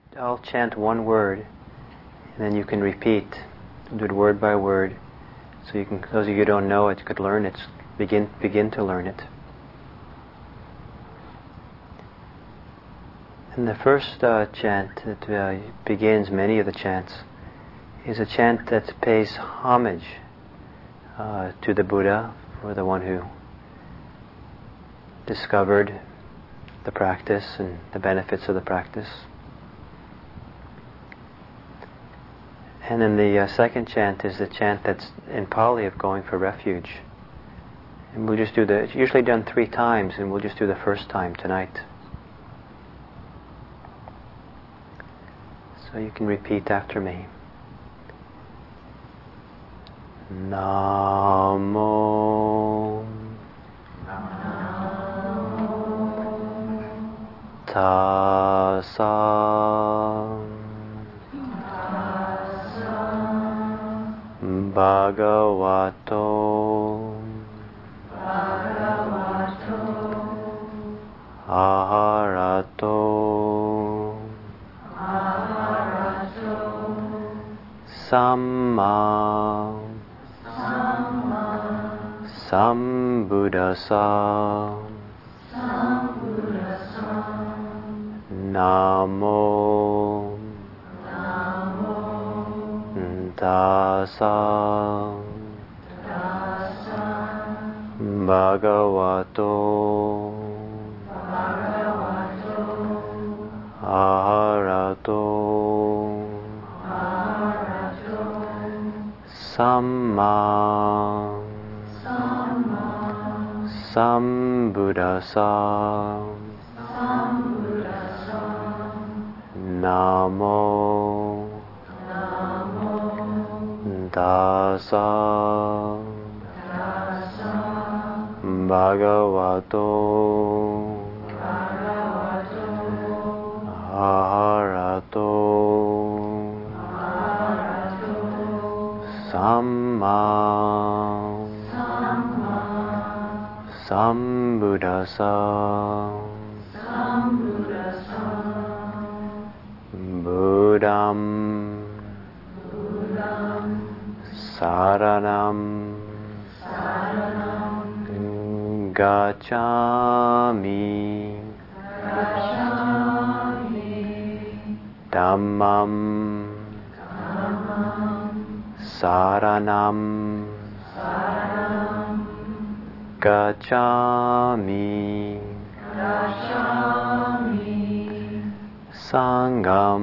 I'll chant one word, and then you can repeat, do it word by word. So you can, those of you who don't know it, could learn it. Begin to learn it. And the first chant that begins many of the chants is a chant that pays homage to the Buddha, or the one who discovered the practice and the benefits of the practice. And then the second chant is the chant that's in Pali of going for refuge. And we'll just do it's usually done 3 times, and we'll just do the first time tonight. So you can repeat after me. Namo Tassa Bhagavato Arahato Samma Sambuddhassa Namo Tassa Bhagavato Arahato Samma Sambuddhassa Namo Tassa Bhagavato Arahato Samma Sambuddhassa Buddham Saranam Gacchami Dhammam Saranam Gacchami Sangham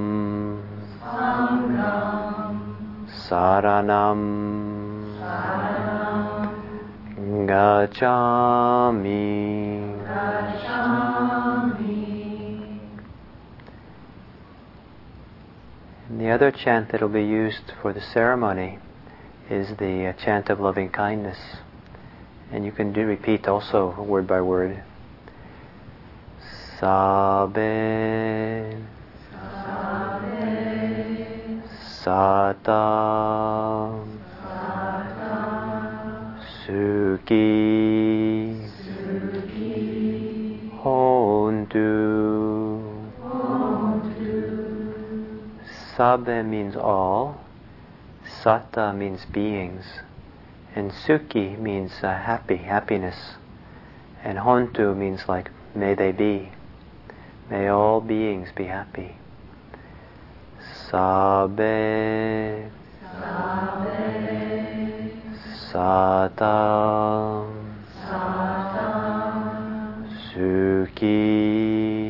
Saranam Gacchami. And the other chant that will be used for the ceremony is the chant of loving kindness. And you can repeat also word by word. Sabbe Sata Sukhi Hontu. Sabbe means all, Sata means beings, and Sukhi means happiness, and Hontu means like may they be. May all beings be happy. Sabbe Sata Sukhi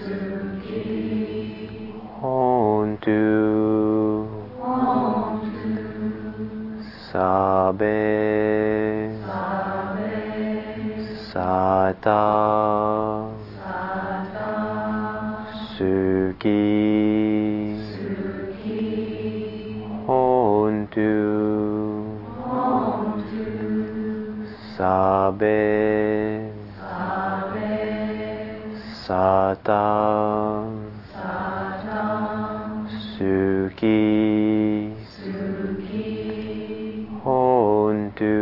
Hontu. Sabbe Sata Sukhi Hontu. Sabbe Sata Sukhi Hontu.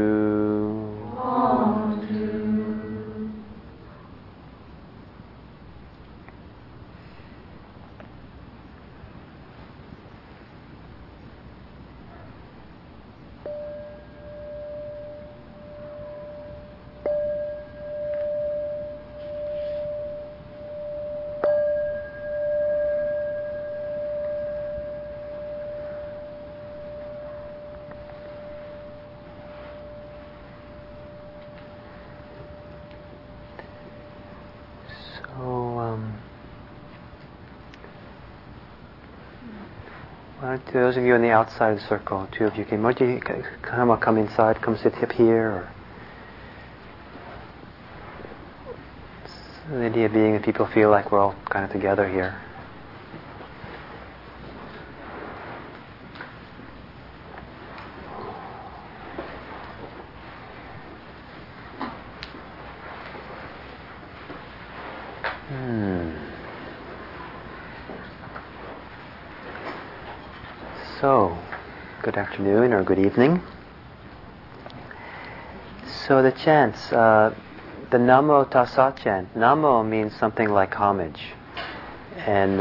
Those of you on the outside of the circle, two of you came. Why don't you come inside? Come sit up here. Or so the idea being that people feel like we're all kind of together here. So, good afternoon or good evening. So the chants, the Namo Tassa chant. Namo means something like homage, and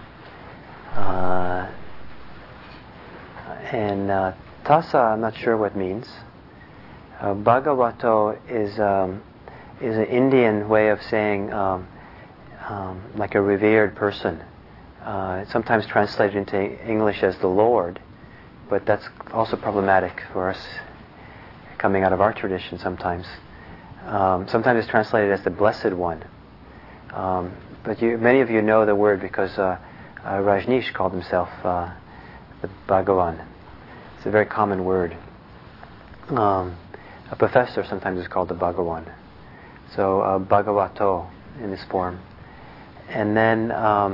Tassa I'm not sure what means. Bhagavato is an Indian way of saying like a revered person. It's sometimes translated into English as the Lord, but that's also problematic for us coming out of our tradition sometimes. Sometimes it's translated as the Blessed One. But many of you know the word because Rajneesh called himself the Bhagavan. It's a very common word. A professor sometimes is called the Bhagavan. So Bhagavato in this form. And then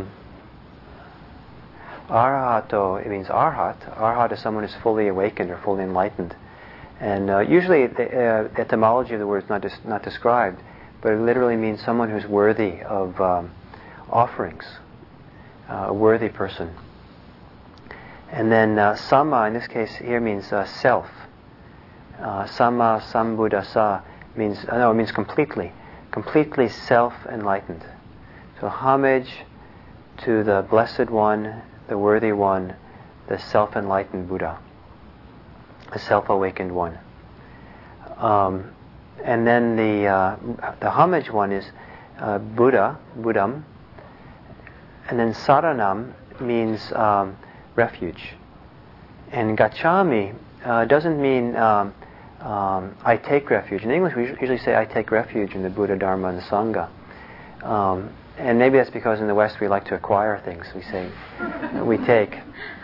Arahato, it means Arhat. Arhat is someone who's fully awakened or fully enlightened. And usually the etymology of the word is not described, but it literally means someone who's worthy of offerings, a worthy person. And then Sama, in this case here, means self. Sama Sambuddhasa means, it means completely self-enlightened. So homage to the Blessed One, the Worthy One, the self-enlightened Buddha, the self-awakened one. And then the homage one is Buddham, and then Saranam means refuge. And Gacchami doesn't mean I take refuge. In English we usually say I take refuge in the Buddha, Dharma, and the Sangha. And maybe that's because in the West we like to acquire things. We say, we take.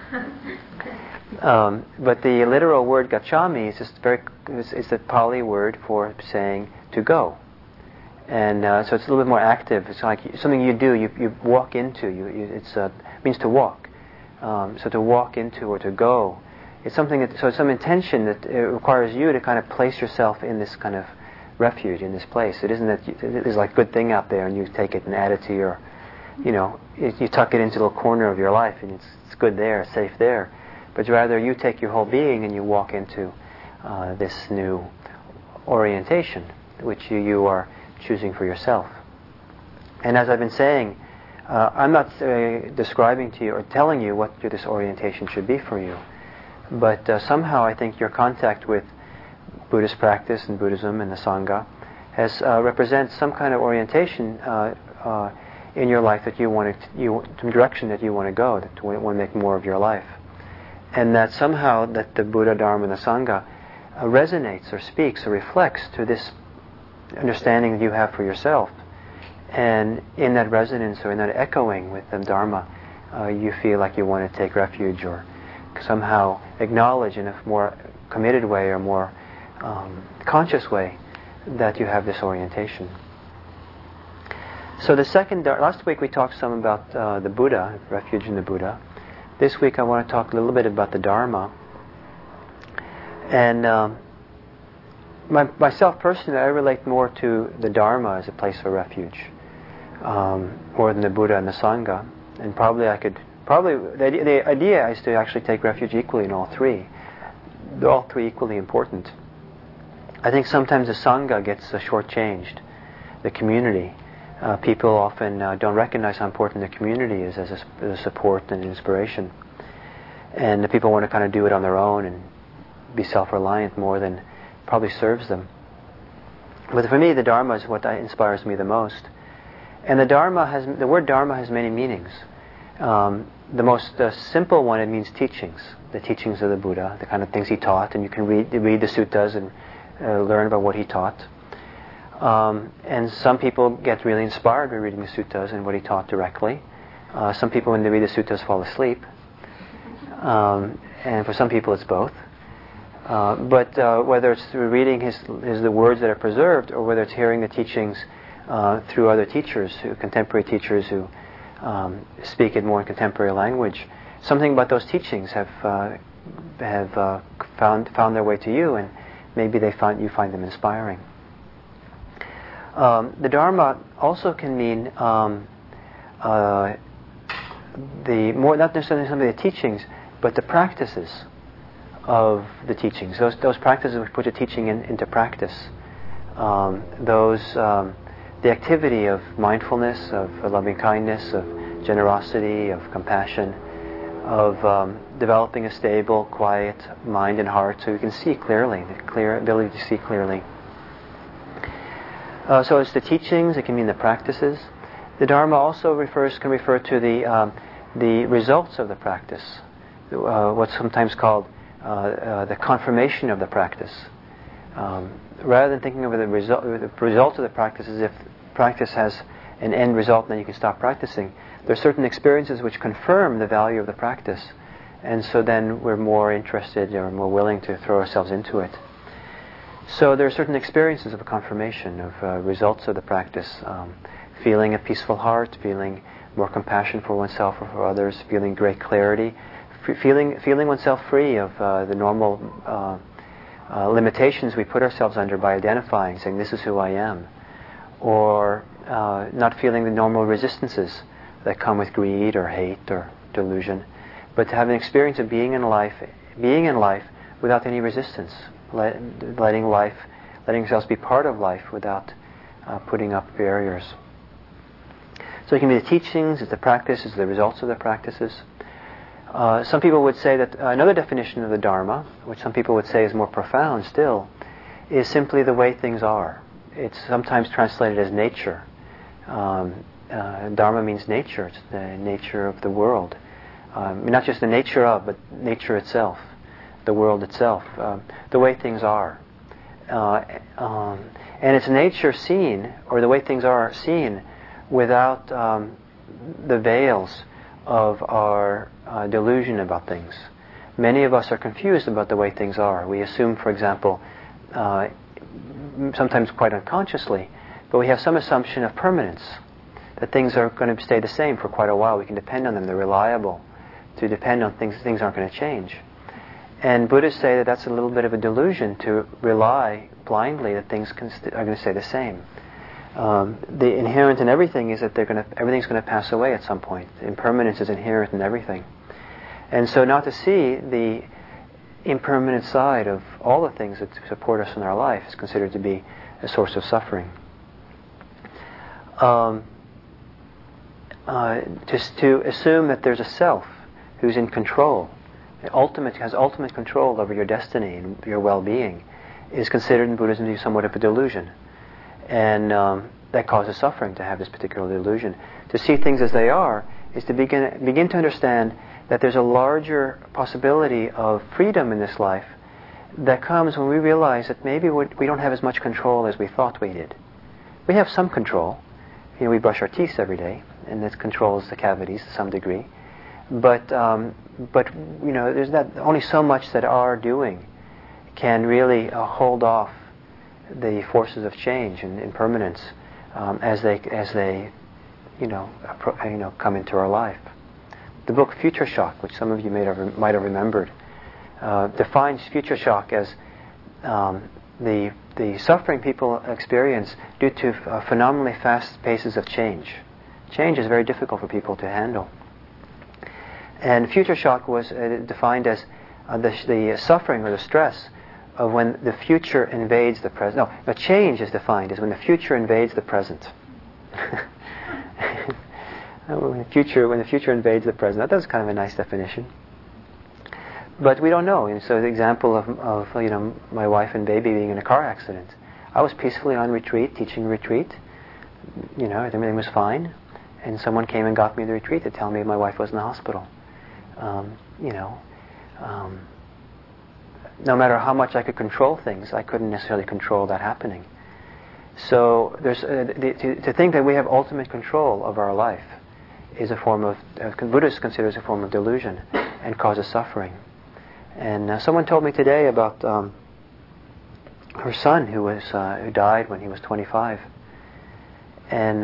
But the literal word gacchami is just it's a Pali word for saying to go. And so it's a little bit more active. It's like something you do, you walk into. It means to walk. So to walk into or to go. It's something so it's some intention that it requires you to kind of place yourself in this kind of refuge, in this place. It isn't that there's like good thing out there and you take it and add it to your, you tuck it into a little corner of your life and it's good there, safe there. But rather you take your whole being and you walk into this new orientation which you are choosing for yourself. And as I've been saying, I'm not describing to you or telling you what this orientation should be for you, but somehow I think your contact with Buddhist practice and Buddhism and the Sangha represents some kind of orientation in your life that some direction that you want to go, that you want to make more of your life. And that somehow that the Buddha, Dharma, and the Sangha resonates or speaks or reflects to this understanding that you have for yourself. And in that resonance or in that echoing with the Dharma, you feel like you want to take refuge or somehow acknowledge in a more committed way or more conscious way that you have this orientation. So last week we talked some about the Buddha, refuge in the Buddha. This week I want to talk a little bit about the Dharma. And myself personally, I relate more to the Dharma as a place of refuge, more than the Buddha and the Sangha. And the idea is to actually take refuge equally in all three. They're all three equally important. I think sometimes the Sangha gets shortchanged, the community. People often don't recognize how important the community is as a support and inspiration. And the people want to kind of do it on their own and be self-reliant more than probably serves them. But for me, the Dharma is what inspires me the most. And the word Dharma has many meanings. The most simple one, it means teachings. The teachings of the Buddha, the kind of things he taught, and you can read the suttas and learn about what he taught. And some people get really inspired by reading the suttas and what he taught directly. Some people, when they read the suttas, fall asleep. And for some people it's both. But whether it's through reading the words that are preserved, or whether it's hearing the teachings through other teachers, contemporary teachers who speak in more contemporary language, something about those teachings have found their way to you, and maybe you find them inspiring. The Dharma also can mean not necessarily some of the teachings, but the practices of the teachings. Those practices which put the teaching into practice. The activity of mindfulness, of loving kindness, of generosity, of compassion, of developing a stable, quiet mind and heart, so you can see clearly, the clear ability to see clearly. So it's the teachings. It can mean the practices. The Dharma also can refer to the results of the practice, what's sometimes called the confirmation of the practice. Rather than thinking of the result of the practice as if practice has an end result and then you can stop practicing, there are certain experiences which confirm the value of the practice, and so then we're more interested or more willing to throw ourselves into it. So there are certain experiences of a confirmation of results of the practice. Feeling a peaceful heart, feeling more compassion for oneself or for others, feeling great clarity, feeling oneself free of the normal limitations we put ourselves under by identifying, saying, this is who I am. Or not feeling the normal resistances that come with greed or hate or delusion, but to have an experience of being in life without any resistance, letting ourselves be part of life without putting up barriers. So it can be the teachings, it's the practices, the results of the practices. Some people would say that another definition of the Dharma, which some people would say is more profound still, is simply the way things are. It's sometimes translated as nature. Dharma means nature. It's the nature of the world. Not just the nature of, but nature itself, the world itself, the way things are. And it's nature seen, or the way things are seen, without the veils of our delusion about things. Many of us are confused about the way things are. We assume, for example, sometimes quite unconsciously, but we have some assumption of permanence, that things are going to stay the same for quite a while. We can depend on them. They're reliable. To depend on things aren't going to change. And Buddhists say that that's a little bit of a delusion, to rely blindly that things are going to stay the same. The inherent in everything is that everything's going to pass away at some point. Impermanence is inherent in everything. And so not to see the impermanent side of all the things that support us in our life is considered to be a source of suffering. Just to assume that there's a self who's in control, has ultimate control over your destiny and your well-being, is considered in Buddhism to be somewhat of a delusion. And that causes suffering, to have this particular delusion. To see things as they are is to begin to understand that there's a larger possibility of freedom in this life that comes when we realize that maybe we don't have as much control as we thought we did. We have some control. We brush our teeth every day, and that controls the cavities to some degree. But there's only so much that our doing can really hold off the forces of change and impermanence as they come into our life. The book Future Shock, which some of you might have remembered, defines future shock as the suffering people experience due to phenomenally fast paces of change. Change is very difficult for people to handle. And future shock was defined as the suffering or the stress of when the future invades the present. No, change is defined as when the future invades the present. when the future invades the present. That was kind of a nice definition. But we don't know. And so the example of my wife and baby being in a car accident. I was peacefully on retreat, teaching retreat. Everything was fine. And someone came and got me the retreat to tell me my wife was in the hospital. No matter how much I could control things, I couldn't necessarily control that happening. So there's to think that we have ultimate control of our life is a form of Buddhists consider a form of delusion. and causes suffering. And someone told me today about her son who died when he was 25. And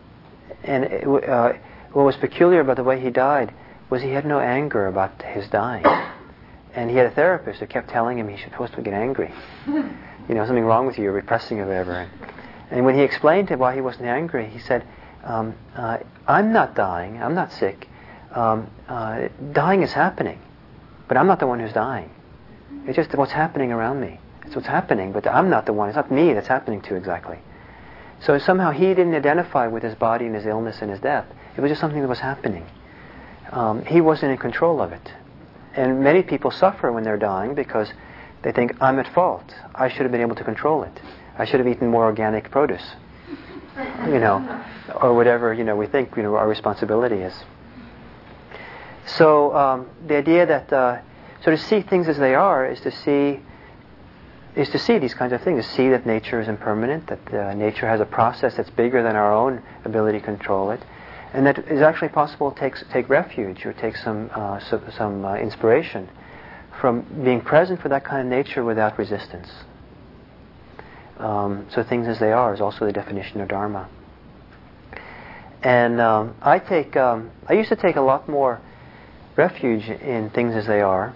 what was peculiar about the way he died was he had no anger about his dying. And he had a therapist who kept telling him he should supposed to get angry. Something wrong with you, you're repressing or whatever. And when he explained to him why he wasn't angry, he said, I'm not dying, I'm not sick. Dying is happening, but I'm not the one who's dying. It's just what's happening around me. It's what's happening, but I'm not the one. It's not me that's happening to exactly. So somehow he didn't identify with his body and his illness and his death. It was just something that was happening. He wasn't in control of it. And many people suffer when they're dying because they think, I'm at fault. I should have been able to control it. I should have eaten more organic produce. Or whatever, we think, our responsibility is. So the idea that, so to see things as they are is to see these kinds of things, to see that nature is impermanent, that nature has a process that's bigger than our own ability to control it, and that it's actually possible to take refuge or take some inspiration from being present for that kind of nature without resistance. So things as they are is also the definition of Dharma. And I used to take a lot more refuge in things as they are,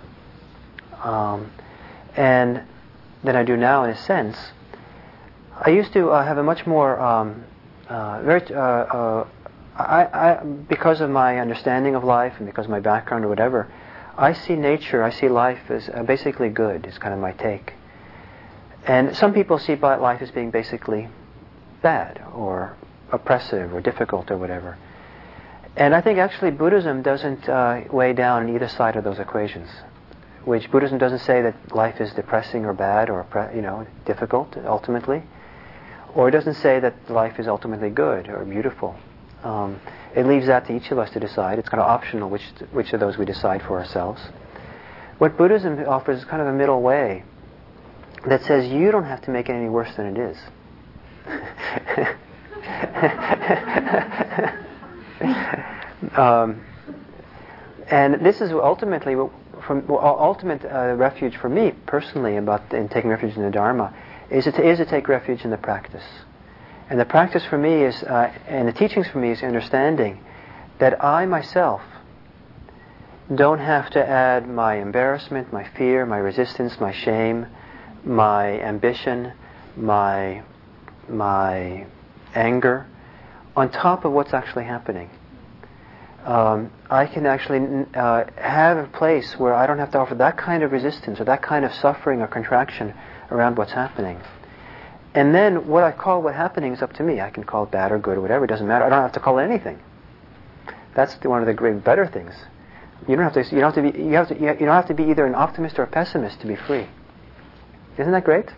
and than I do now in a sense. I used to have a much more because of my understanding of life and because of my background or whatever, I see nature, I see life as basically good. It's kind of my take. And some people see life as being basically bad or oppressive or difficult or whatever. And I think actually Buddhism doesn't weigh down on either side of those equations. Which Buddhism doesn't say that life is depressing or bad or difficult ultimately, or it doesn't say that life is ultimately good or beautiful. It leaves that to each of us to decide. It's kind of optional which of those we decide for ourselves. What Buddhism offers is kind of a middle way that says you don't have to make it any worse than it is. And this is ultimately ultimate refuge for me personally in taking refuge in the Dharma is to take refuge in the practice. And the practice for me is, and the teachings for me is understanding that I myself don't have to add my embarrassment, my fear, my resistance, my shame, my ambition, my anger on top of what's actually happening. I can actually have a place where I don't have to offer that kind of resistance or that kind of suffering or contraction around what's happening. And then what I call what happening is up to me. I can call it bad or good or whatever. It doesn't matter. I don't have to call it anything. That's one of the great better things. You don't have to be either an optimist or a pessimist to be free. Isn't that great?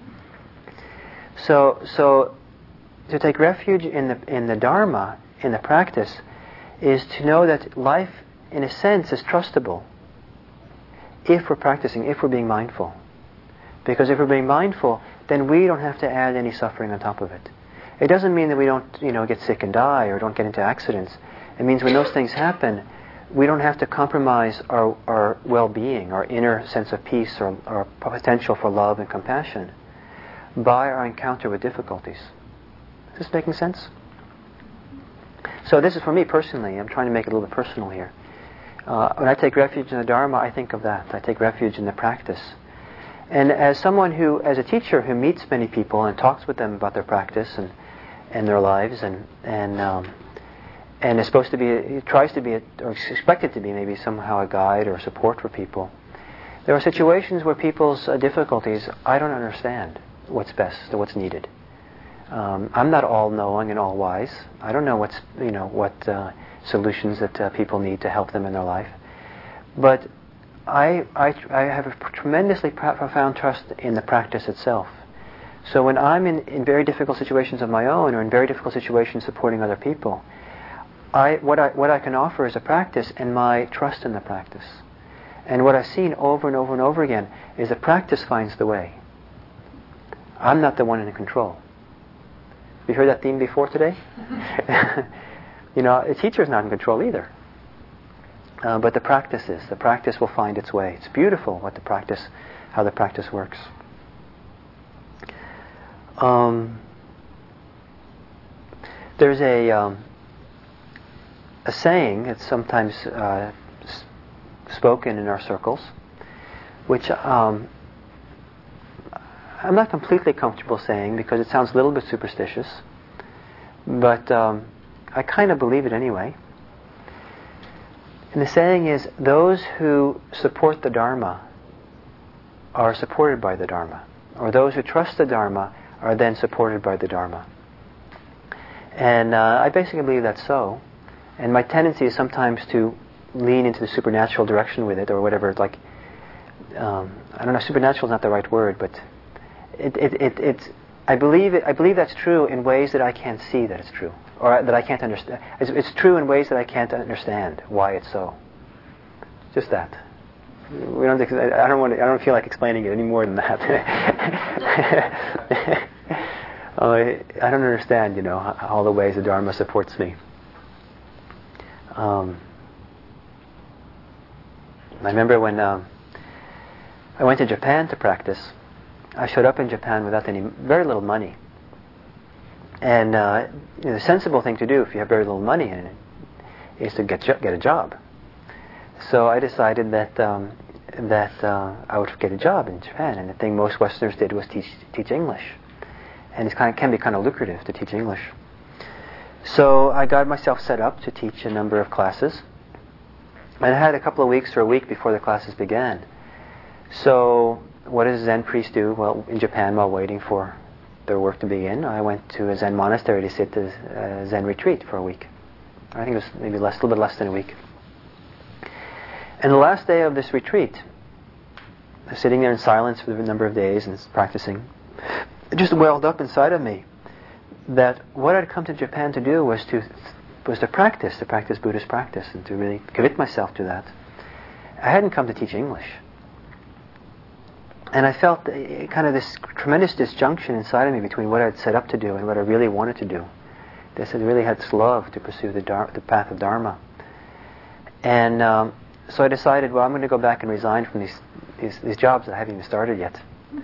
So to take refuge in the Dharma, in the practice, is to know that life, in a sense, is trustable if we're practicing, if we're being mindful. Because if we're being mindful, then we don't have to add any suffering on top of it. It doesn't mean that we don't, get sick and die or don't get into accidents. It means when those things happen, we don't have to compromise our well-being, our inner sense of peace, or our potential for love and compassion by our encounter with difficulties. Is this making sense? So this is for me personally. I'm trying to make it a little bit personal here. When I take refuge in the Dharma, I think of that. I take refuge in the practice. And as someone as a teacher who meets many people and talks with them about their practice and their lives and is supposed to be, tries to be, or is expected to be maybe somehow a guide or support for people, there are situations where people's difficulties, I don't understand what's best or what's needed. I'm not all-knowing and all-wise. I don't know what solutions that people need to help them in their life. But I have a tremendously profound trust in the practice itself. So when I'm in very difficult situations of my own or in very difficult situations supporting other people, what I can offer is a practice and my trust in the practice. And what I've seen over and over and over again is the practice finds the way. I'm not the one in control. You heard that theme before today? The teacher's not in control either. but the practice will find its way. It's beautiful how the practice works. There's a saying that's sometimes spoken in our circles, which I'm not completely comfortable saying because it sounds a little bit superstitious, but I kind of believe it anyway. And the saying is, those who support the Dharma are supported by the Dharma, or those who trust the Dharma are then supported by the Dharma. And I basically believe that's so. And my tendency is sometimes to lean into the supernatural direction with it, or whatever. Like, I don't know, supernatural is not the right word, but I believe that's true in ways that I can't see that it's true, or that I can't understand. It's true in ways that I can't understand why it's so. Just that. I don't feel like explaining it any more than that. I don't understand, all the ways the Dharma supports me. I remember when I went to Japan to practice. I showed up in Japan without very little money. And the sensible thing to do if you have very little money in it is to get a job. So I decided that I would get a job in Japan, and the thing most Westerners did was teach English, and it can be kind of lucrative to teach English. So I got myself set up to teach a number of classes, and I had a couple of weeks or a week before the classes began. So what does a Zen priest do? Well, in Japan, while waiting for their work to begin, I went to a Zen monastery to sit at a Zen retreat for a week. I think it was maybe a little bit less than a week. And the last day of this retreat, I was sitting there in silence for a number of days and practicing. It just welled up inside of me that what I'd come to Japan to do was to practice Buddhist practice, and to really commit myself to that. I hadn't come to teach English. And I felt kind of this tremendous disjunction inside of me between what I'd set up to do and what I really wanted to do. This had really had this love to pursue the path of Dharma. And so I decided, well, I'm going to go back and resign from these jobs that I haven't even started yet.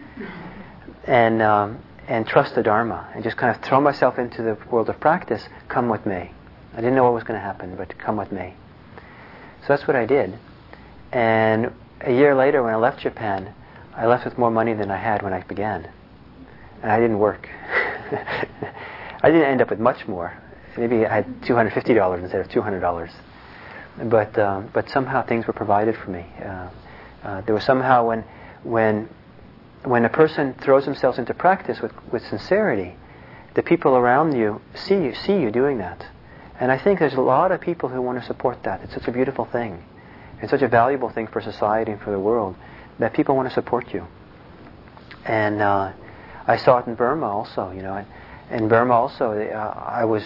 And trust the Dharma, and just kind of throw myself into the world of practice. Come with me. I didn't know what was going to happen, but come with me. So that's what I did. And a year later, when I left Japan, I left with more money than I had when I began. And I didn't work. I didn't end up with much more. Maybe I had $250 instead of $200. But somehow things were provided for me. There was somehow when a person throws themselves into practice with sincerity, the people around you see you doing that. And I think there's a lot of people who want to support that. It's such a beautiful thing. It's such a valuable thing for society and for the world, that people want to support you. And I saw it in Burma also, In Burma also, I was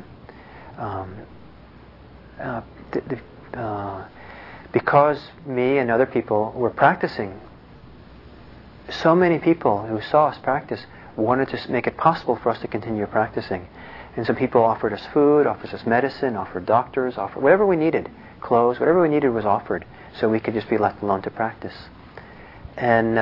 because me and other people were practicing. So many people who saw us practice wanted to make it possible for us to continue practicing. And some people offered us food, offered us medicine, offered doctors, offered whatever we needed, clothes, whatever we needed was offered, so we could just be left alone to practice. And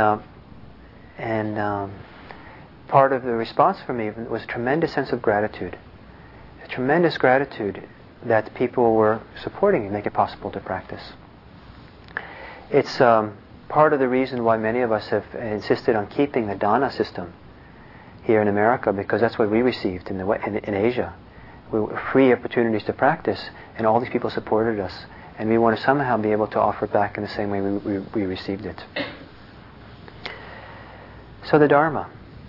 part of the response for me was a tremendous sense of gratitude. A tremendous gratitude that people were supporting me, make it possible to practice. It's part of the reason why many of us have insisted on keeping the Dana system here in America, because that's what we received in Asia. We were free opportunities to practice, and all these people supported us, and we want to somehow be able to offer it back in the same way we received it. So the Dharma.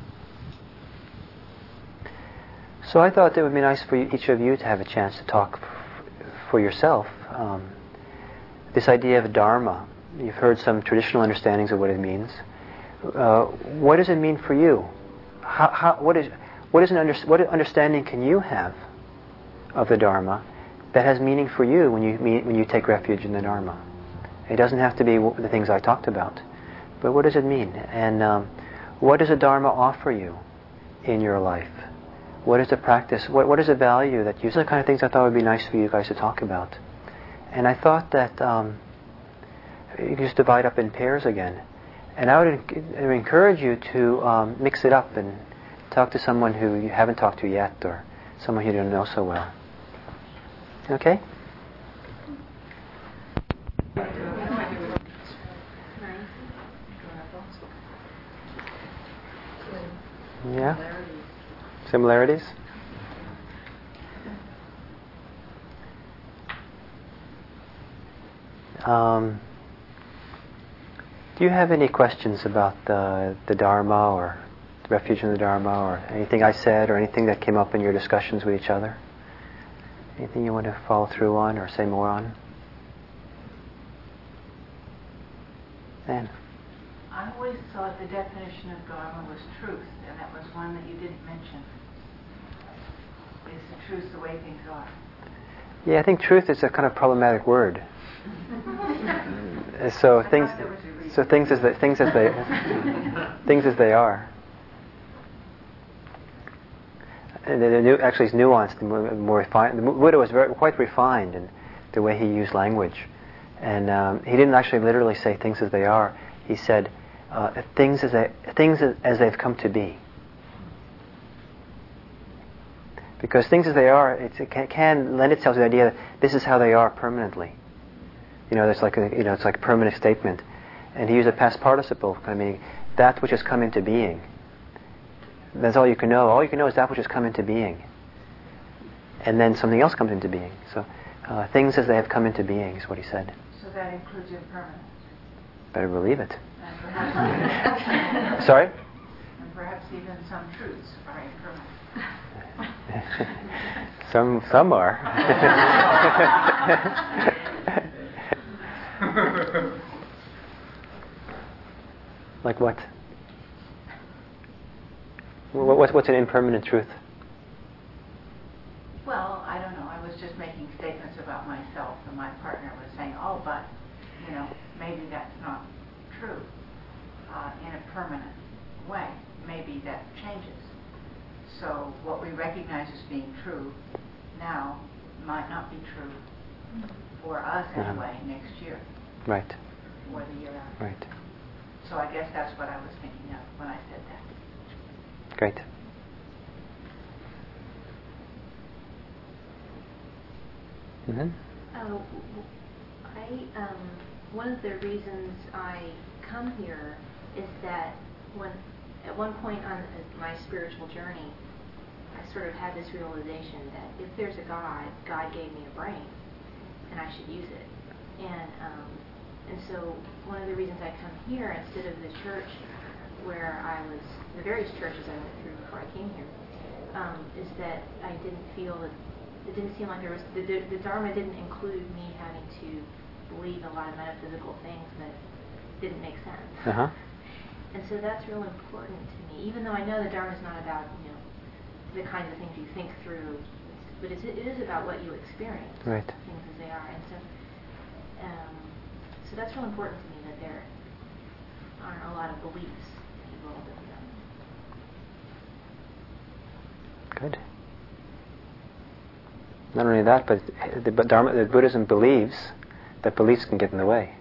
So I thought it would be nice for each of you to have a chance to talk for yourself. This idea of Dharma, you've heard some traditional understandings of what it means. What does it mean for you? What understanding can you have of the Dharma that has meaning for you when you take refuge in the Dharma? It doesn't have to be the things I talked about, but what does it mean? And what does the Dharma offer you in your life? What is the practice? What is the value that you... These are the kind of things I thought would be nice for you guys to talk about. And I thought that you just divide up in pairs again. And I would encourage you to mix it up and talk to someone who you haven't talked to yet, or someone you don't know so well. Okay? Yeah? Similarities? Do you have any questions about the Dharma or the refuge in the Dharma, or anything I said, or anything that came up in your discussions with each other? Anything you want to follow through on or say more on? Anne? I always thought the definition of Dharma was truth, and that was one that you didn't mention. Is the truth the way things are? Yeah, I think truth is a kind of problematic word. So things as they are. And actually, it's nuanced and more refined. The Buddha was quite refined in the way he used language, and he didn't actually literally say things as they are. He said things as they've come to be. Because things as they are, it can lend itself to the idea that this is how they are permanently. There's like it's like a permanent statement. And he used a past participle, kind of meaning that which has come into being. That's all you can know. All you can know is that which has come into being. And then something else comes into being. So things as they have come into being is what he said. So that includes impermanence. Better believe it. Sorry? And perhaps even some truths are impermanent. Some are. Like what? What's an impermanent truth? Well, I don't know. I was just making statements about myself, and my partner was saying, "Oh, but maybe that's not true in a permanent way. Maybe that changes. So what we recognize as being true now might not be true for us anyway next year." Right. Or the year after. Right. So I guess that's what I was thinking of when I said that. Great. Mm-hmm. One of the reasons I come here is that at one point on my spiritual journey, I sort of had this realization that if there's a God, God gave me a brain, and I should use it. And so one of the reasons I come here instead of the church where the various churches I went through before I came here, is that I didn't feel that it didn't seem like there was the Dharma didn't include me having to believe a lot of metaphysical things that didn't make sense. Uh-huh. And so that's real important to me, even though I know the Dharma is not about the kinds of things you think through, but it is about what you experience, right. Things as they are. And so that's real important to me, that there aren't a lot of beliefs involved in them. Good. Not only that, but the Buddhism believes that beliefs can get in the way.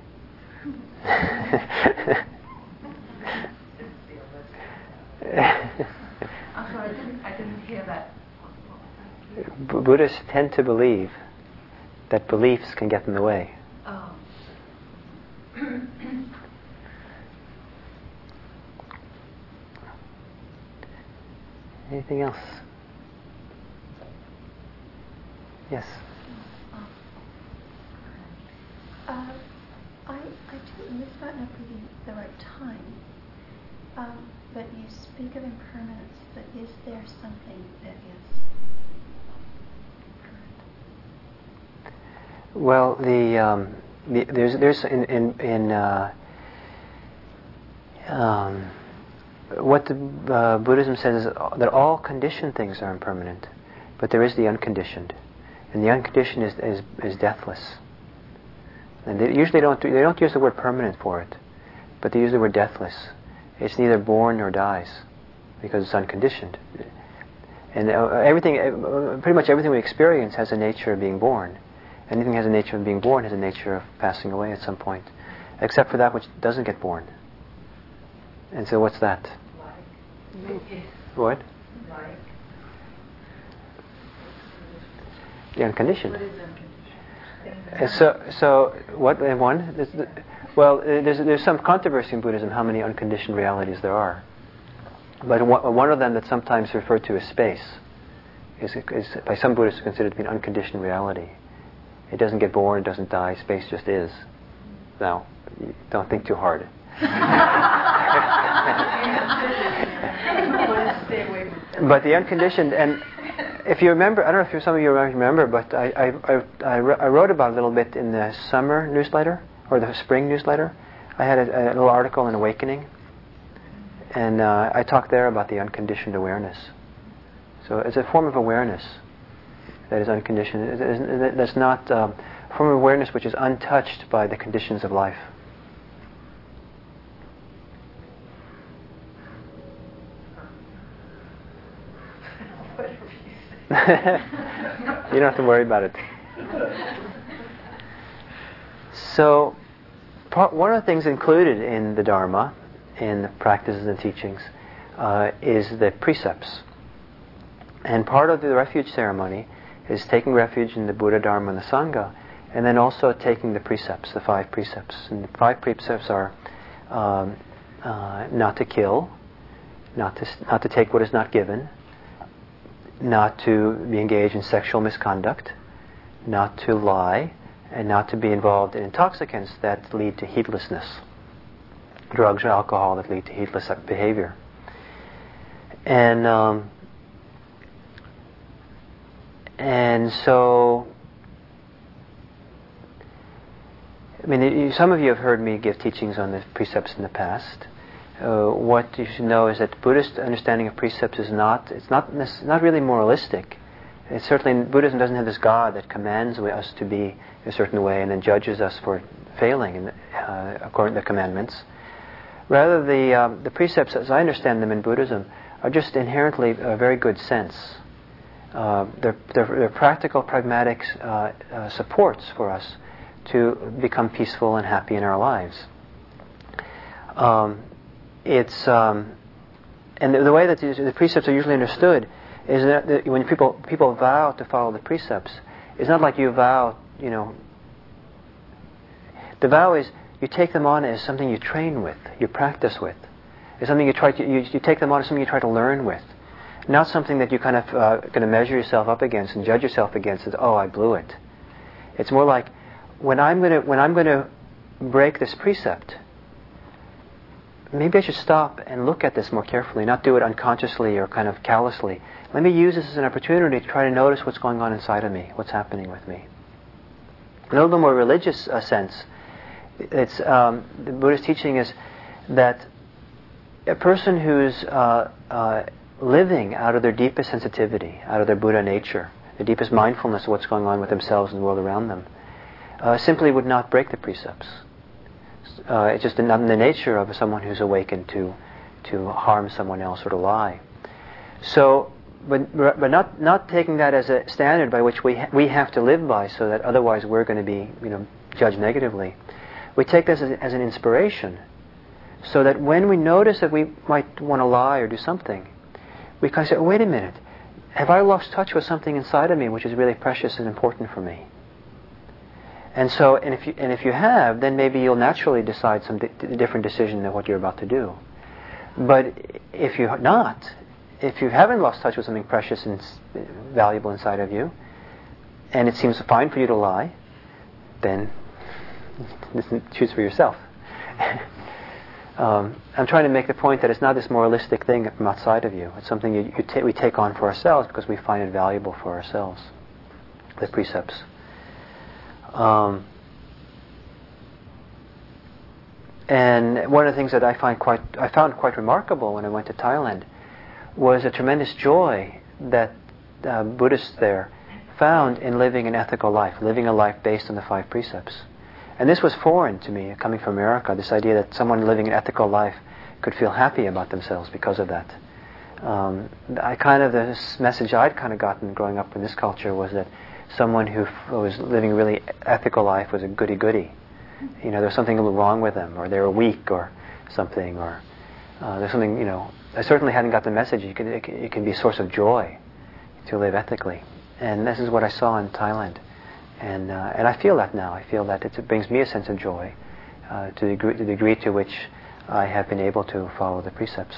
I'm sorry, I didn't hear that. Buddhists tend to believe that beliefs can get in the way. Oh. Anything else? Yes. This might not be the right time, but you speak of impermanence, but is there something that is permanent? Well, there's what the Buddhism says is that all conditioned things are impermanent, but there is the unconditioned, and the unconditioned is deathless. And they usually don't use the word permanent for it, but they use the word deathless. It's neither born nor dies, because it's unconditioned. And pretty much everything we experience has a nature of being born, Anything that has a nature of being born has a nature of passing away at some point, except for that which doesn't get born. And so what's that? What? The unconditioned. What is unconditioned? So what one? There's some controversy in Buddhism how many unconditioned realities there are. But one of them that's sometimes referred to as space is by some Buddhists considered to be an unconditioned reality. It doesn't get born, it doesn't die, space just is. Now, don't think too hard. But the unconditioned, and if you remember, I don't know if some of you remember, but I wrote about it a little bit in the summer newsletter, or the spring newsletter. I had a little article in Awakening, and I talked there about the unconditioned awareness. So it's a form of awareness that is unconditioned. That's not a form of awareness which is untouched by the conditions of life. You don't have to worry about it. So, one of the things included in the Dharma, in the practices and teachings, is the precepts. And part of the refuge ceremony is taking refuge in the Buddha, Dharma, and the Sangha, and then also taking the precepts, the 5 precepts. And the 5 precepts are not to kill, not to take what is not given, not to be engaged in sexual misconduct, not to lie, and not to be involved in intoxicants that lead to heedlessness, drugs or alcohol that lead to heedless behavior. And so, I mean, some of you have heard me give teachings on the precepts in the past. What you should know is that Buddhist understanding of precepts is not really moralistic. It's certainly, Buddhism doesn't have this God that commands us to be a certain way and then judges us for failing according to the commandments. Rather, the precepts, as I understand them in Buddhism, are just inherently a very good sense. They're practical, pragmatic supports for us to become peaceful and happy in our lives. And the way that the precepts are usually understood is that when people vow to follow the precepts, it's not like you vow, the vow is you take them on as something you train with, you practice with. It's something you take them on as something you try to learn with. Not something that you kind of going to measure yourself up against and judge yourself against as, oh, I blew it. It's more like when I'm going to break this precept, maybe I should stop and look at this more carefully, not do it unconsciously or kind of callously. Let me use this as an opportunity to try to notice what's going on inside of me, what's happening with me. In a little bit more religious sense, it's the Buddhist teaching is that a person who's living out of their deepest sensitivity, out of their Buddha nature, the deepest mindfulness of what's going on with themselves and the world around them, simply would not break the precepts. It's just not in the nature of someone who's awakened to harm someone else or to lie. So, but not taking that as a standard by which we have to live by, so that otherwise we're going to be judged negatively. We take this as an inspiration, so that when we notice that we might want to lie or do something, we kind of say, oh, wait a minute, have I lost touch with something inside of me which is really precious and important for me? And so, if you have, then maybe you'll naturally decide some different decision than what you're about to do. But if you're not, if you haven't lost touch with something precious and valuable inside of you, and it seems fine for you to lie, then choose for yourself. I'm trying to make the point that it's not this moralistic thing from outside of you. It's something we take on for ourselves because we find it valuable for ourselves, the precepts. And one of the things that I found quite remarkable when I went to Thailand was a tremendous joy that Buddhists there found in living an ethical life, living a life based on the 5 precepts. And this was foreign to me, coming from America, this idea that someone living an ethical life could feel happy about themselves because of that. This message I'd kind of gotten growing up in this culture was that someone who was living a really ethical life was a goody-goody. There's something wrong with them, or they were weak, or something, or there's something. I certainly hadn't got the message. It can be a source of joy to live ethically, and this is what I saw in Thailand, and I feel that now. I feel that it brings me a sense of joy to the degree to which I have been able to follow the precepts.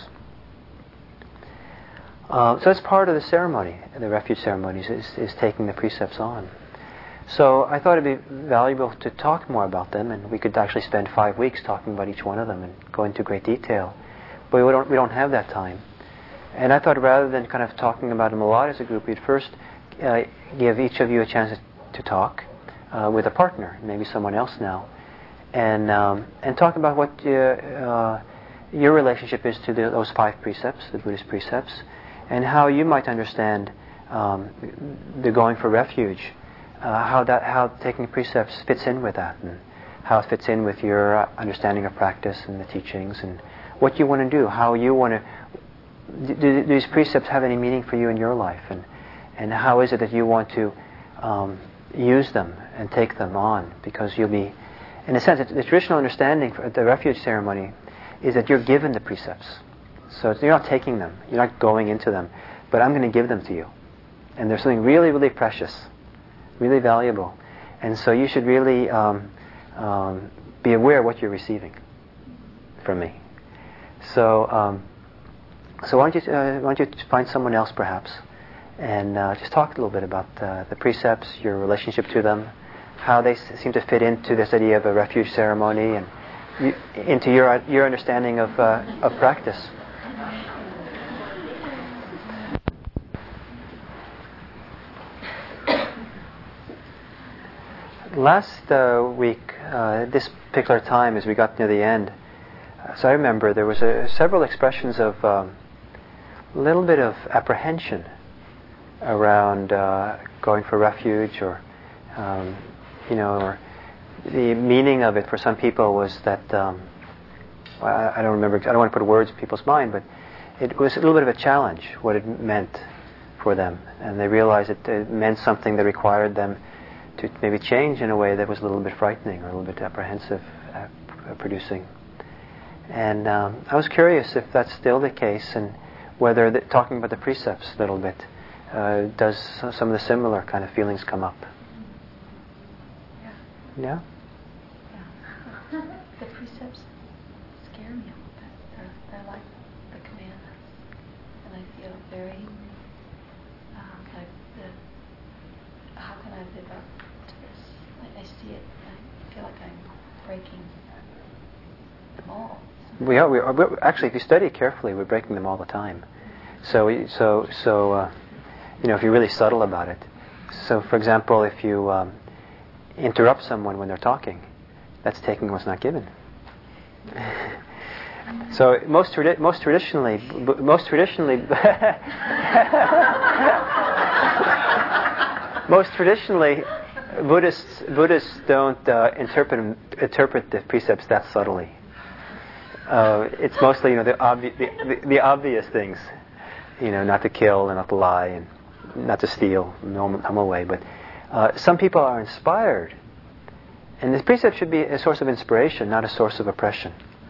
So that's part of the ceremony, the refuge ceremonies, is taking the precepts on. So I thought it'd be valuable to talk more about them, and we could actually spend 5 weeks talking about each one of them and go into great detail. But we don't have that time. And I thought rather than kind of talking about them a lot as a group, we'd first give each of you a chance to talk with a partner, maybe someone else now, and talk about what your relationship is to those 5 precepts, the Buddhist precepts, and how you might understand the going for refuge, how taking precepts fits in with that, and how it fits in with your understanding of practice and the teachings, and what you want to do, how you want to. Do these precepts have any meaning for you in your life, and how is it that you want to use them and take them on? Because you'll be, in a sense, the traditional understanding for the refuge ceremony is that you're given the precepts. So you're not taking them, you're not going into them, but I'm going to give them to you. And there's something really, really precious, really valuable. And so you should really be aware of what you're receiving from me. So why don't you find someone else perhaps, and just talk a little bit about the precepts, your relationship to them, how they seem to fit into this idea of a refuge ceremony, and into your understanding of practice. Last week, this particular time, as we got near the end, so I remember there was several expressions of a little bit of apprehension around going for refuge, or or the meaning of it for some people was that I don't remember. I don't want to put words in people's mind, but it was a little bit of a challenge what it meant for them, and they realized it meant something that required them to maybe change in a way that was a little bit frightening or a little bit apprehensive, producing. And I was curious if that's still the case, and whether talking about the precepts a little bit does some of the similar kind of feelings come up. Yeah? Yeah. The precepts scare me a little bit. They're like the commandments, and I feel very like how can I live up to this? I see it. I feel like I'm breaking them all. We are actually, if you study it carefully, we're breaking them all the time. So if you're really subtle about it. So, for example, if you interrupt someone when they're talking, that's taking what's not given. So most traditionally, Buddhists don't interpret the precepts that subtly. It's mostly the obvious things, not to kill and not to lie and not to steal in a normal way. But some people are inspired, and this precept should be a source of inspiration, not a source of oppression.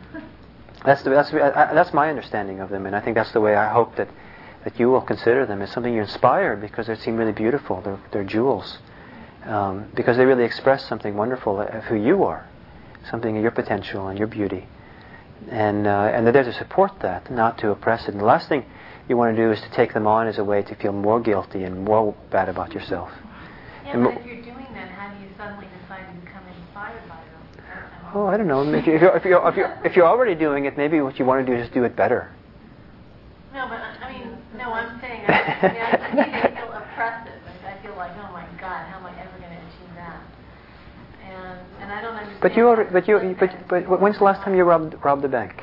That's my understanding of them, and I think that's the way I hope that you will consider them as something you're inspired because they seem really beautiful. They're jewels, because they really express something wonderful of who you are, something of your potential and your beauty, and they're there to support that, not to oppress it. And the last thing you want to do is to take them on as a way to feel more guilty and more bad about yourself. Yeah, but if you're doing that, how do you suddenly decide to become inspired by them? Oh, I don't know. If you're already doing it, maybe what you want to do is just do it better. No, but I'm saying I feel oppressive. I feel like, oh my God, how am I ever going to achieve that? And I don't understand. But when's the last time you robbed a bank?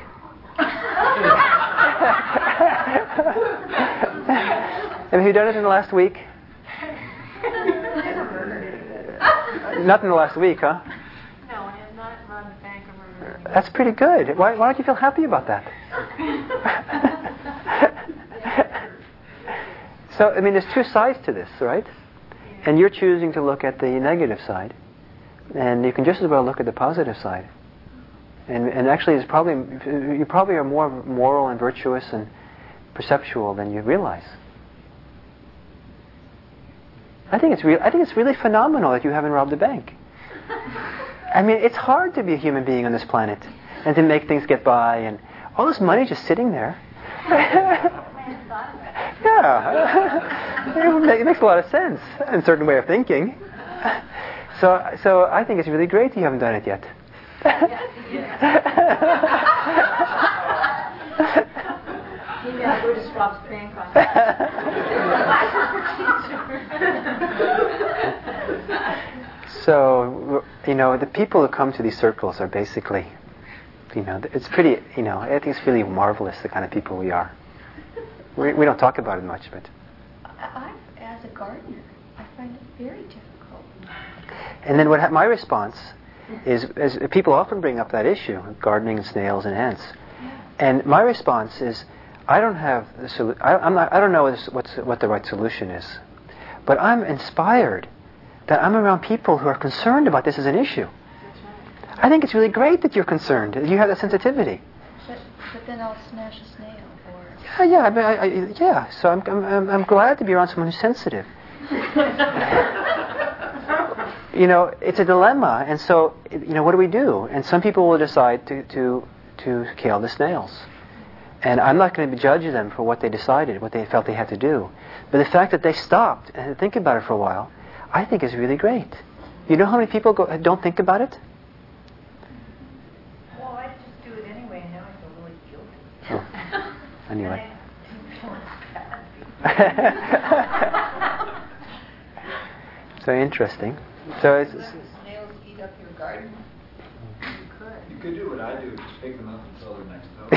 Have you done it in the last week? Not in the last week, huh? No, I have not robbed a bank or murdered. That's pretty good. Why don't you feel happy about that? So, there's two sides to this, right? And you're choosing to look at the negative side. And you can just as well look at the positive side. And actually, you probably are more moral and virtuous and perceptual than you realize. I think it's really phenomenal that you haven't robbed a bank. I mean, it's hard to be a human being on this planet and to make things get by and all this money just sitting there. Yeah, it makes a lot of sense in a certain way of thinking. So I think it's really great you haven't done it yet. Maybe I'll go to Schwab's bank on So, the people who come to these circles are basically, it's pretty, I think it's really marvelous the kind of people we are. We don't talk about it much, but... As a gardener, I find it very difficult. And then my response is people often bring up that issue, gardening and snails and ants. Yeah. And my response is, I don't have the I don't know what the right solution is, but I'm inspired that I'm around people who are concerned about this as an issue. I think it's really great that you're concerned. You have that sensitivity. But then I'll smash a snail. Yeah. So I'm glad to be around someone who's sensitive. It's a dilemma, and so what do we do? And some people will decide to kill the snails, and I'm not going to judge them for what they decided, what they felt they had to do. But the fact that they stopped and think about it for a while, I think is really great. You know how many people don't think about it? Well, I just do it anyway, and now I feel really guilty. Oh. Anyway. So interesting. So it's snails eat up your garden. You could do what I do, just pick them up and sell them next door.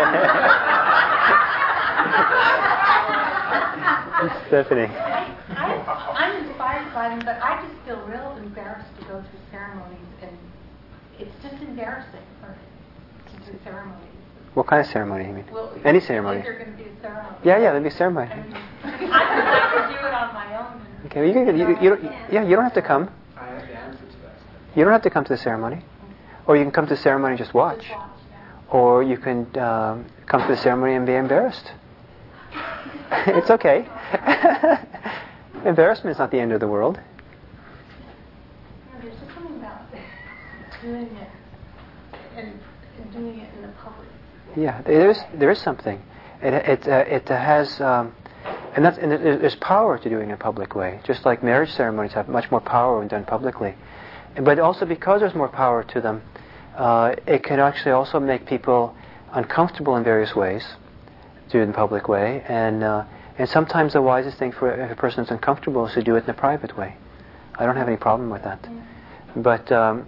Stephanie. I'm inspired by them, but I just feel real embarrassed to go through ceremonies, and it's just embarrassing to do ceremonies. What kind of ceremony do you mean? Well, any ceremony? If you're going to do ceremony. Yeah, there'd be a ceremony. I could do it on my own. Okay, you don't have to come. I have the answer to that. You don't have to come to the ceremony. Or you can come to the ceremony and just watch. Or you can come to the ceremony and be embarrassed. It's okay. Embarrassment is not the end of the world. There's just something about doing it and doing it in the public. Yeah, there is something. It has, and there's power to doing it in a public way. Just like marriage ceremonies have much more power when done publicly, but also because there's more power to them, it can actually also make people uncomfortable in various ways, do it in a public way, and sometimes the wisest thing for if a person is uncomfortable is to do it in a private way. I don't have any problem with that, but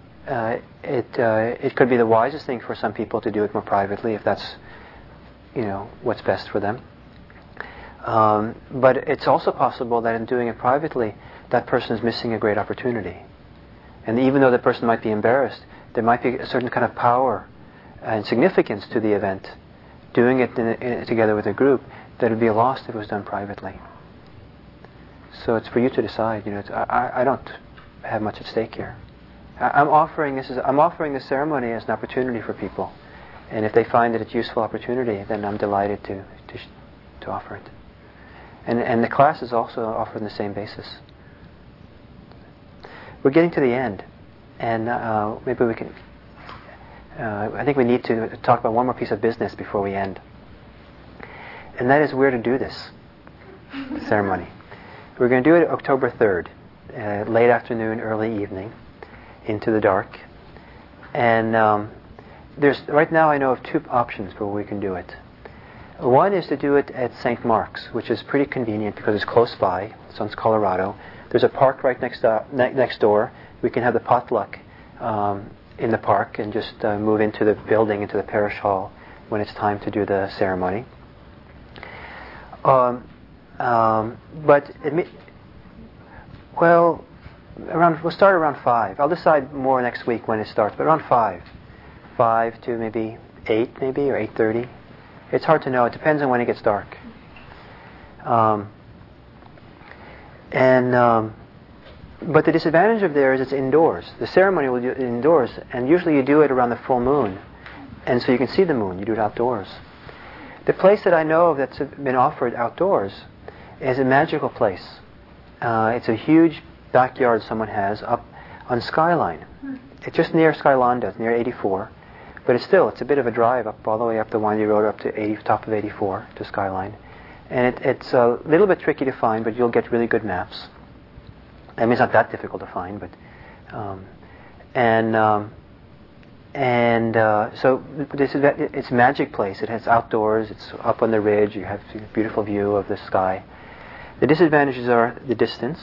it could be the wisest thing for some people to do it more privately if that's what's best for them. But it's also possible that in doing it privately, that person is missing a great opportunity. And even though the person might be embarrassed, there might be a certain kind of power and significance to the event. Doing it together with a group that would be lost if it was done privately. So it's for you to decide. I don't have much at stake here. I'm offering this ceremony as an opportunity for people, and if they find that it's a useful opportunity, then I'm delighted to offer it. And the class is also offered on the same basis. We're getting to the end, and maybe we can. I think we need to talk about one more piece of business before we end, and that is where to do this ceremony. We're going to do it October 3rd, late afternoon, early evening, into the dark. And right now I know of two options for where we can do it. One is to do it at St. Mark's, which is pretty convenient because it's close by. It's on Colorado. There's a park right next door. We can have the potluck in the park and just move into the building, into the parish hall when it's time to do the ceremony. We'll start around 5. I'll decide more next week when it starts, but around 5 to maybe 8, or 8:30. It's hard to know. It depends on when it gets dark. But the disadvantage of there is it's indoors. The ceremony will do it indoors, and usually you do it around the full moon, and so you can see the moon. You do it outdoors. The place that I know of that's been offered outdoors is a magical place. It's a huge backyard someone has up on Skyline. It's just near Skylonda, it's near 84. But it's a bit of a drive up all the way up the windy road up to top of 84 to Skyline. And it's a little bit tricky to find, but you'll get really good maps. I mean, it's not that difficult to find, but so it's a magic place. It has outdoors. It's up on the ridge. You have a beautiful view of the sky. The disadvantages are the distance,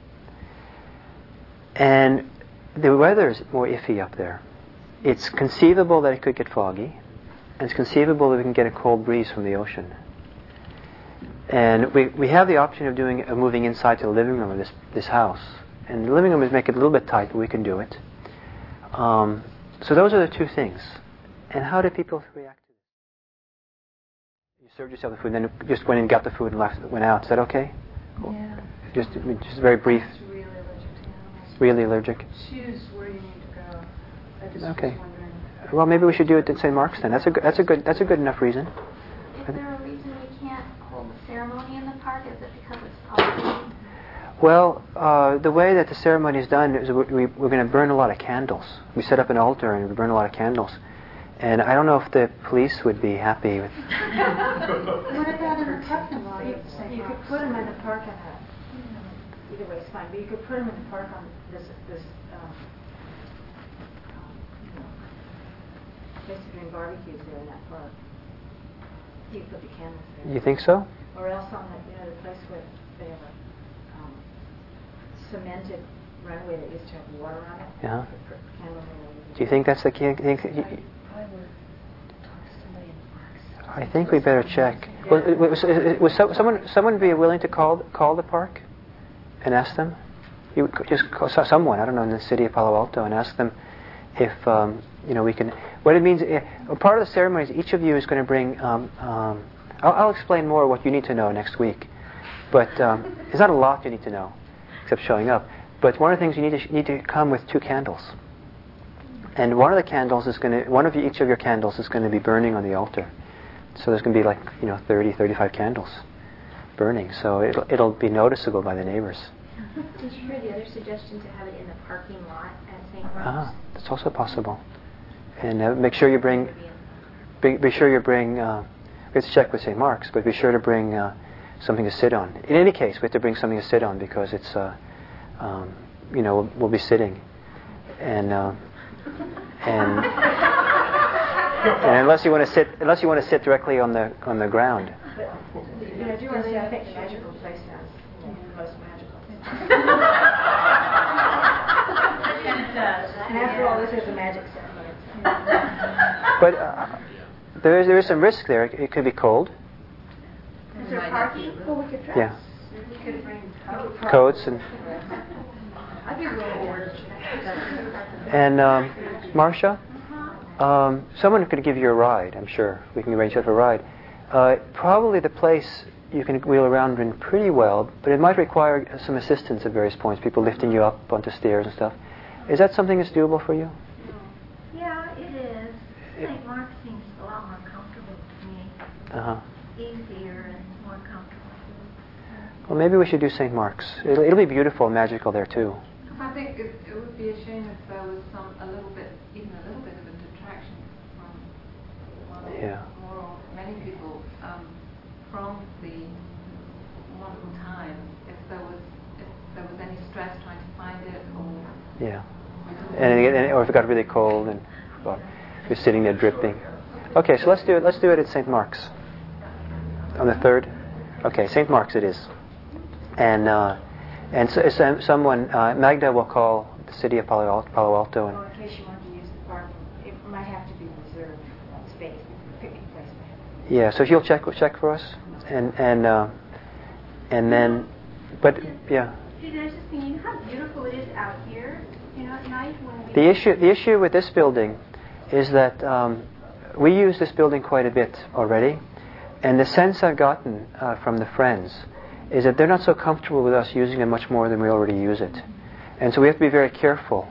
and the weather is more iffy up there. It's conceivable that it could get foggy, and it's conceivable that we can get a cold breeze from the ocean. And we have the option of moving inside to the living room of this house. And the living room is make it a little bit tight, but we can do it. So those are the two things. And how do people react to it? You served yourself the food, and then just went and got the food and went out. Is that okay? Yeah. Just very brief. Really allergic to animals. Really allergic. Choose where you need to go. I just Okay. was wondering. Well, maybe we should do it at St. Mark's then. That's a good enough reason. Is there a reason we can't hold the ceremony in the park? Is it because it's public? Well, the way that the ceremony is done is we're going to burn a lot of candles. We set up an altar and we burn a lot of candles. And I don't know if the police would be happy with... What about in the parking lot? You could put them in the park on either way it's fine, but you could put them in the park on this place to doing barbecues there in that park. You could put the candles there. You think so? Or else on the place where they have a cemented runway that used to have water on it. Yeah. Put candles in there. Do you think that's the key? I think we better check. Was someone be willing to call the park and ask them? You could just call someone, I don't know, in the city of Palo Alto, and ask them if we can. What it means, part of the ceremony is each of you is going to bring. I'll explain more what you need to know next week, but there's not a lot you need to know, except showing up. But one of the things you need to come with 2 candles, and one of the candles is going to each of your candles is going to be burning on the altar. So there's going to be like 30, 35 candles burning. So it'll be noticeable by the neighbors. Did you hear the other suggestion to have it in the parking lot at St. Mark's? That's also possible. And make sure you bring. Be sure you bring. We have to check with St. Mark's, but be sure to bring something to sit on. In any case, we have to bring something to sit on because it's. We'll be sitting, and unless you want to sit directly on the ground. But I do want to say I think the magical place sounds the most magical. And it does. And after all, this is a magic ceremony. But there is some risk there. It could be cold. Is there parking? Well, we could dress. Yeah. We could bring Coats and. I'd be willing to. And Marcia, someone could give you a ride. I'm sure we can arrange that for a ride. Probably the place you can wheel around in pretty well, but it might require some assistance at various points. People lifting you up onto stairs and stuff. Is that something that's doable for you? Yeah, it is. St. Mark's seems a lot more comfortable to me. Easier and more comfortable. Well, maybe we should do St. Mark's. It'll be beautiful and magical there too. I think it would be a shame if there was even a little bit of a detraction from many people from the wonderful time. If there was any stress trying to find it, or or if it got really cold and you're sitting there dripping. Okay, so let's do it at St. Mark's on the 3rd. Okay, St. Mark's it is, and so someone Magda will call the city of Palo Alto and. In case you want to use the park, it might have to be reserved space, picnic place. Yeah, so she'll check for us, and then, but yeah. See, I was just thinking how beautiful it is out here. At night when we. The issue with this building is that we use this building quite a bit already, and the sense I've gotten from the friends is that they're not so comfortable with us using it much more than we already use it. And so we have to be very careful,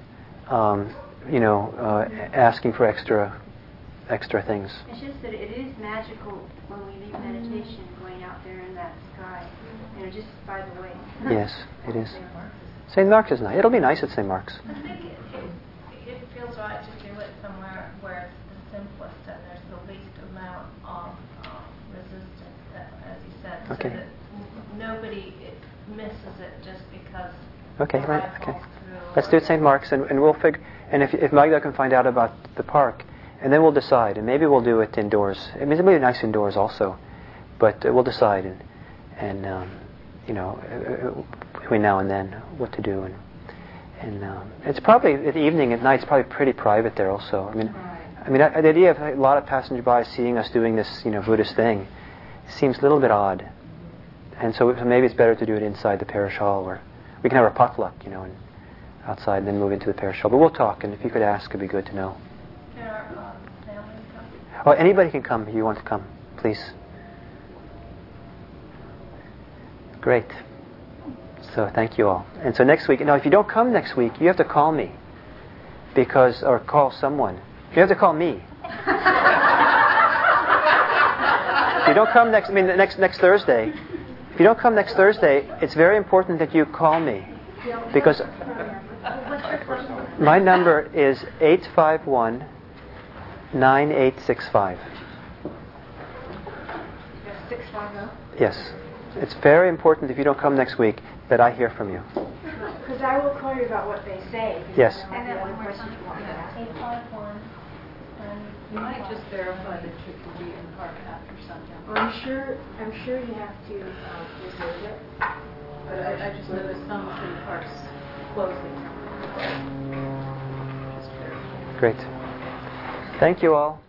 asking for extra things. It's just that it is magical when we leave meditation, going out there in that sky. Just by the way. Yes, it is. St. Mark's is nice. It'll be nice at St. Mark's. I think it feels right to do it somewhere where it's the simplest and there's the least amount of resistance, as you said, okay. So that nobody misses it just because. Okay, right. Okay. Let's do it at St. Mark's, and we'll figure. And if Magda can find out about the park, and then we'll decide, and maybe we'll do it indoors. I mean, it'll be nice indoors also, but we'll decide, and between now and then, what to do, and it's probably at the evening at night. It's probably pretty private there also. The idea of a lot of passersby seeing us doing this, Buddhist thing, seems a little bit odd, and so maybe it's better to do it inside the parish hall, where we can have our potluck, and outside, and then move into the parish hall. But we'll talk, and if you could ask, it'd be good to know. Can our families come? Oh, anybody can come if you want to come, please. Great. So thank you all. And so next week, if you don't come next week, you have to call me, or call someone. You have to call me. If you don't come next Thursday, if you don't come next Thursday, it's very important that you call me, because my number is 851-9865. 650? Yes. It's very important if you don't come next week that I hear from you. Because I will call you about what they say. Yes. And then one more question you want to ask. 851. You might just verify that you can be in the park after sundown. Well, I'm sure you have to reserve it. But I just noticed some of the parks closing. Great. Thank you all.